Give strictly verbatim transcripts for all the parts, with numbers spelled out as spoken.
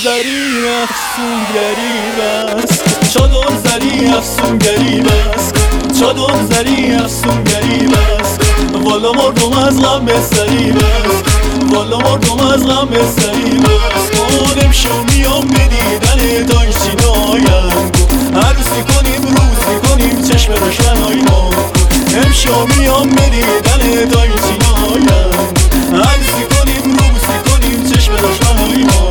زری افسونگری بس چادر زری افسونگری بس چادر زری افسونگری بس والا مردم از غم سری بس والا مردم از غم سری بس اونم شو میام بدیدن دای سینایم عروسی کنیم روزی کنیم چشم روشنای ما امشو میام بدیدن دای سینایم عروسی کنیم روزی کنیم چشم روشنای ما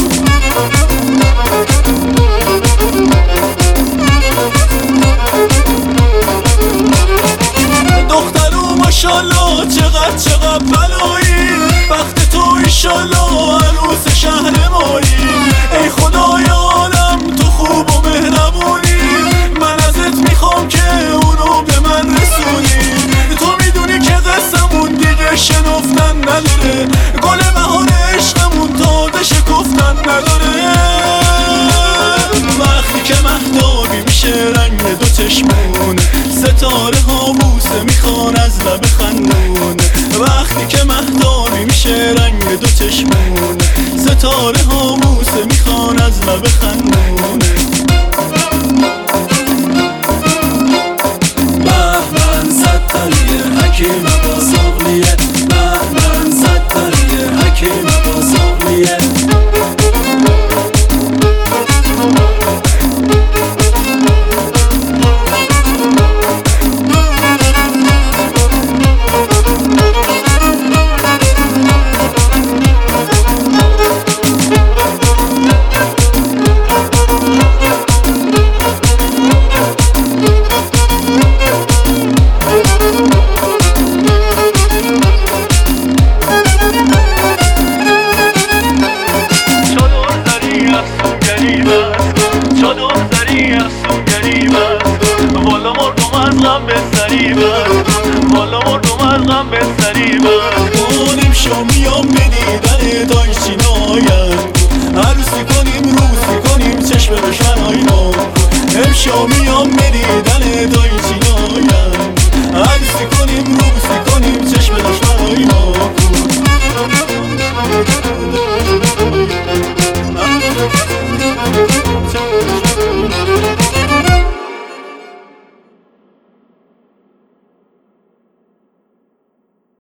دخترو ماشالله چقدر چقدر بلایی وقت تو ایشالله عروس شهر مایی ای خدایانم تو خوب و مهربونی من ازت میخوام که اونو به من رسونی تو میدونی که قصمون دیگه شنفتن نداره گل بهار عشقمون تازه شکفتن نداره وقتی که مهتابی میشه رنگ دو چشمون ستاره ها بوسه میخوان از لب خندون وقتی که مهتابی میشه رنگ دو چشمون ستاره ها بوسه میخوان از لب خندون بهمن ستاریه حکیم با ساقلیه بهمن ستاریه حکیم با ساقلیه چادر زری افسونگری بس والا مردم از غم سری بس والا مردم از غم سری بس اونم شو میام بدیدن دای سینایم عروسی کنیم روزی کنیم چشم روشنای ما امشو میام بدیدن دای سینایم عروسی کنیم